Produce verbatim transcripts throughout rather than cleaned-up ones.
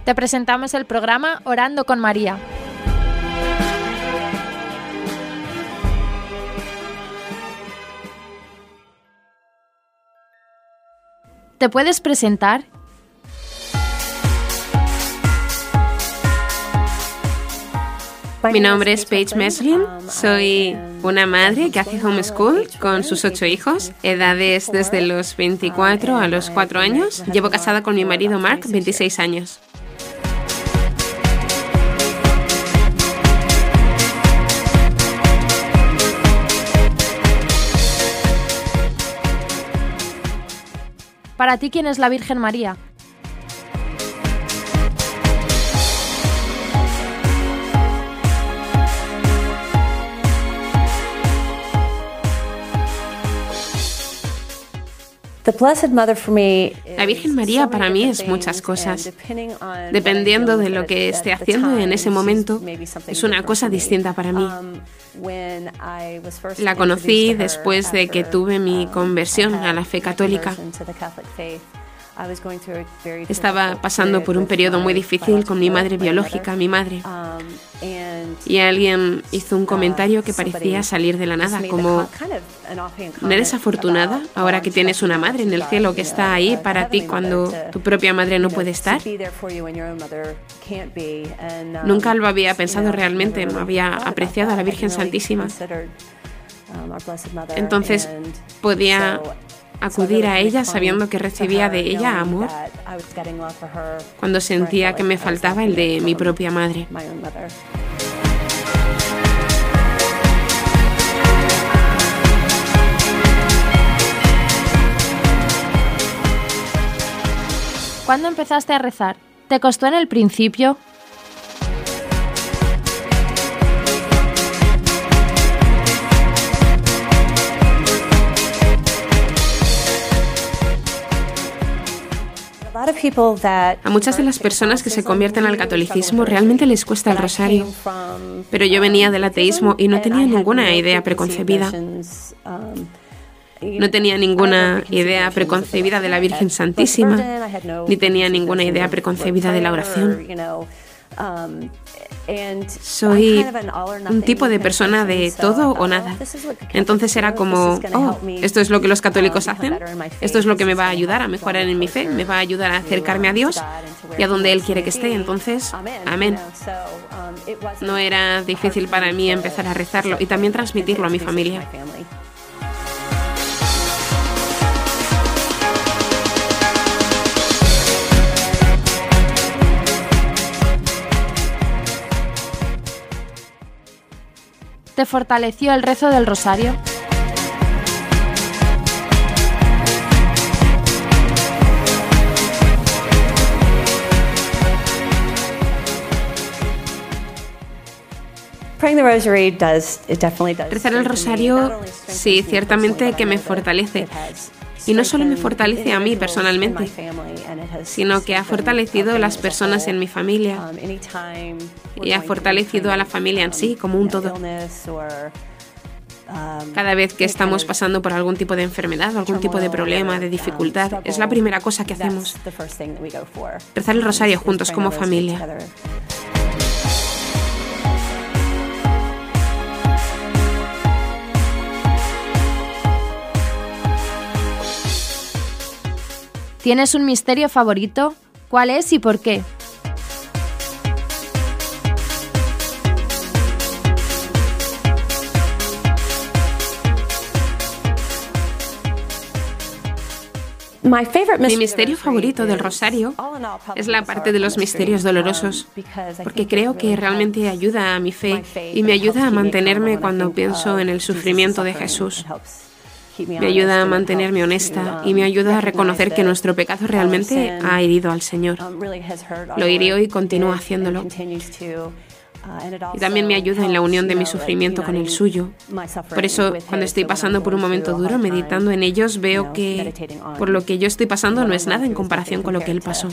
Te presentamos el programa Orando con María. ¿Te puedes presentar? Mi nombre es Paige Meslin, soy una madre que hace homeschool con sus ocho hijos, edades desde los veinticuatro a los cuatro años. Llevo casada con mi marido Mark, veintiséis años. Para ti, ¿quién es la Virgen María? La Virgen María para mí es muchas cosas. Dependiendo de lo que esté haciendo en ese momento, es una cosa distinta para mí. La conocí después de que tuve mi conversión a la fe católica. Estaba pasando por un periodo muy difícil con mi madre biológica, mi madre. Y alguien hizo un comentario que parecía salir de la nada, como: ¿no eres afortunada ahora que tienes una madre en el cielo que está ahí para ti cuando tu propia madre no puede estar? Nunca lo había pensado realmente, no había apreciado a la Virgen Santísima. Entonces podía acudir a ella sabiendo que recibía de ella amor cuando sentía que me faltaba el de mi propia madre. ¿Cuándo empezaste a rezar? ¿Te costó en el principio? A muchas de las personas que se convierten al catolicismo realmente les cuesta el rosario, pero yo venía del ateísmo y no tenía ninguna idea preconcebida. No tenía ninguna idea preconcebida de la Virgen Santísima, ni tenía ninguna idea preconcebida de la oración. Soy un tipo de persona de todo o nada. Entonces era como, oh, esto es lo que los católicos hacen, esto es lo que me va a ayudar a mejorar en mi fe, me va a ayudar a acercarme a Dios y a donde Él quiere que esté. Entonces, amén. No era difícil para mí empezar a rezarlo y también transmitirlo a mi familia. ¿Te fortaleció el rezo del rosario? Rezar el rosario, sí, ciertamente que me fortalece. Y no solo me fortalece a mí personalmente, sino que ha fortalecido a las personas en mi familia y ha fortalecido a la familia en sí como un todo. Cada vez que estamos pasando por algún tipo de enfermedad o algún tipo de problema, de dificultad, es la primera cosa que hacemos. Rezar el rosario juntos como familia. ¿Tienes un misterio favorito? ¿Cuál es y por qué? Mi misterio favorito del rosario es la parte de los misterios dolorosos, porque creo que realmente ayuda a mi fe y me ayuda a mantenerme cuando pienso en el sufrimiento de Jesús. Me ayuda a mantenerme honesta y me ayuda a reconocer que nuestro pecado realmente ha herido al Señor. Lo hirió y continúa haciéndolo. Y también me ayuda en la unión de mi sufrimiento con el suyo. Por eso, cuando estoy pasando por un momento duro, meditando en ellos, veo que por lo que yo estoy pasando no es nada en comparación con lo que Él pasó.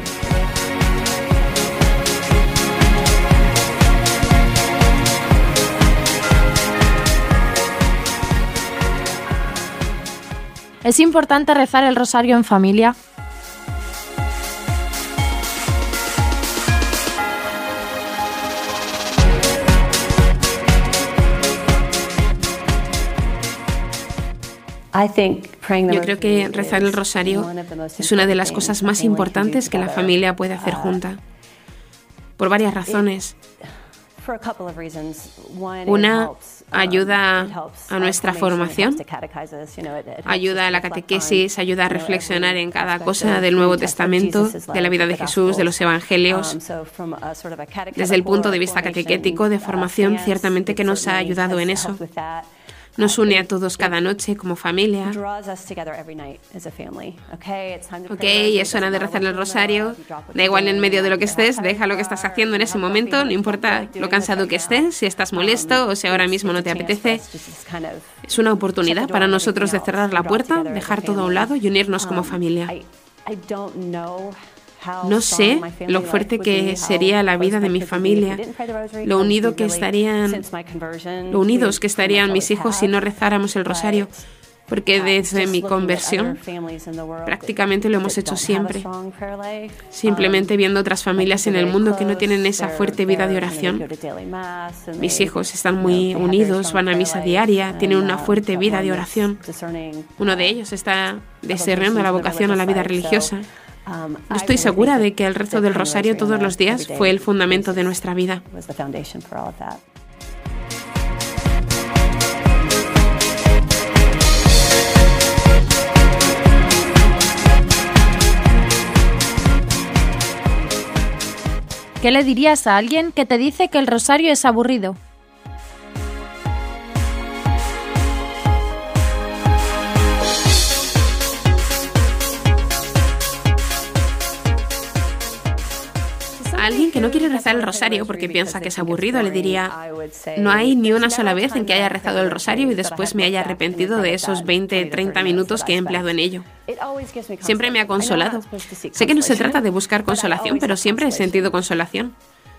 ¿Es importante rezar el rosario en familia? Yo creo que rezar el rosario es una de las cosas más importantes que la familia puede hacer junta, por varias razones. Una, ayuda a nuestra formación, ayuda a la catequesis, ayuda a reflexionar en cada cosa del Nuevo Testamento, de la vida de Jesús, de los Evangelios. Desde el punto de vista catequético, de formación, ciertamente que nos ha ayudado en eso. Nos une a todos cada noche como familia. Ok, es hora de rezar el rosario. Da igual en medio de lo que estés, deja lo que estás haciendo en ese momento, no importa lo cansado que estés, si estás molesto o si ahora mismo no te apetece. Es una oportunidad para nosotros de cerrar la puerta, dejar todo a un lado y unirnos como familia. No sé lo fuerte que sería la vida de mi familia, lo unido que estarían, lo unidos que estarían mis hijos si no rezáramos el rosario, porque desde mi conversión prácticamente lo hemos hecho siempre. Simplemente viendo otras familias en el mundo que no tienen esa fuerte vida de oración. Mis hijos están muy unidos, van a misa diaria, tienen una fuerte vida de oración. Uno de ellos está discerniendo la vocación a la vida religiosa. Yo estoy segura de que el rezo del rosario todos los días fue el fundamento de nuestra vida. ¿Qué le dirías a alguien que te dice que el rosario es aburrido? A alguien que no quiere rezar el rosario porque piensa que es aburrido, le diría: no hay ni una sola vez en que haya rezado el rosario y después me haya arrepentido de esos veinte, treinta minutos que he empleado en ello. Siempre me ha consolado. Sé que no se trata de buscar consolación, pero siempre he sentido consolación.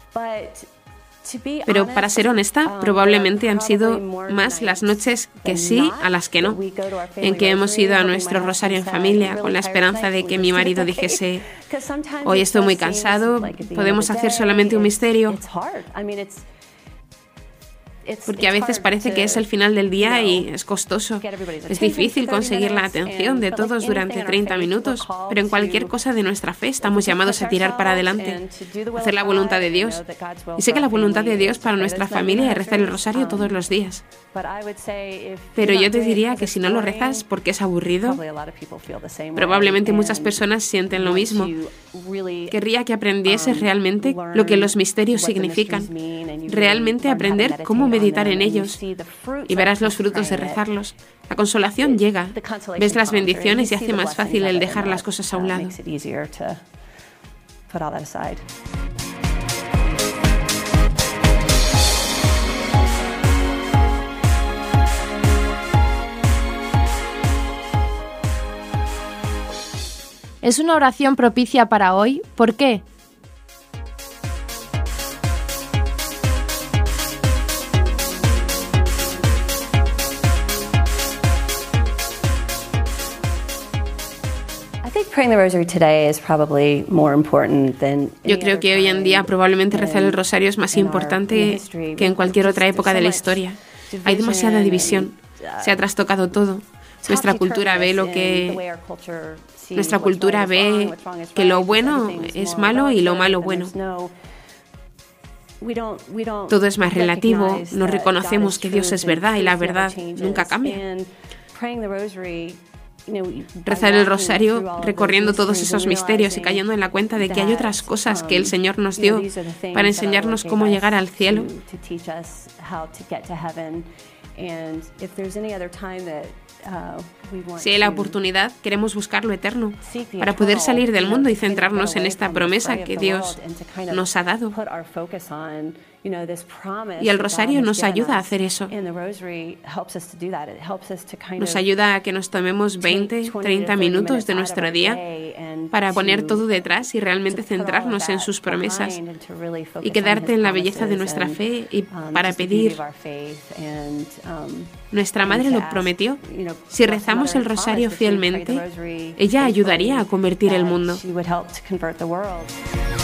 Pero para ser honesta, probablemente han sido más las noches que sí a las que no, en que hemos ido a nuestro rosario en familia con la esperanza de que mi marido dijese: hoy estoy muy cansado, podemos hacer solamente un misterio. Porque a veces parece que es el final del día y es costoso. Es difícil conseguir la atención de todos durante treinta minutos, pero en cualquier cosa de nuestra fe estamos llamados a tirar para adelante, a hacer la voluntad de Dios. Y sé que la voluntad de Dios para nuestra familia es rezar el rosario todos los días. Pero yo te diría que si no lo rezas porque es aburrido, probablemente muchas personas sienten lo mismo. Querría que aprendieses realmente lo que los misterios significan, realmente aprender cómo meditar en ellos, y verás los frutos de rezarlos. La consolación llega, ves las bendiciones y hace más fácil el dejar las cosas a un lado. Es una oración propicia para hoy. ¿Por qué? Yo creo que hoy en día probablemente rezar el rosario es más importante que en cualquier otra época de la historia. Hay demasiada división. Se ha trastocado todo. Nuestra cultura ve lo que nuestra cultura ve que lo bueno es malo y lo malo bueno. Todo es más relativo. No reconocemos que Dios es verdad y la verdad nunca cambia. Rezar el rosario recorriendo todos esos misterios y cayendo en la cuenta de que hay otras cosas que el Señor nos dio para enseñarnos cómo llegar al cielo. Si hay la oportunidad, queremos buscar lo eterno para poder salir del mundo y centrarnos en esta promesa que Dios nos ha dado. Y el rosario nos ayuda a hacer eso. Nos ayuda a que nos tomemos veinte, treinta minutos de nuestro día para poner todo detrás y realmente centrarnos en sus promesas y quedarte en la belleza de nuestra fe y para pedir. Nuestra madre lo prometió. Si rezamos el rosario fielmente, ella ayudaría a convertir el mundo.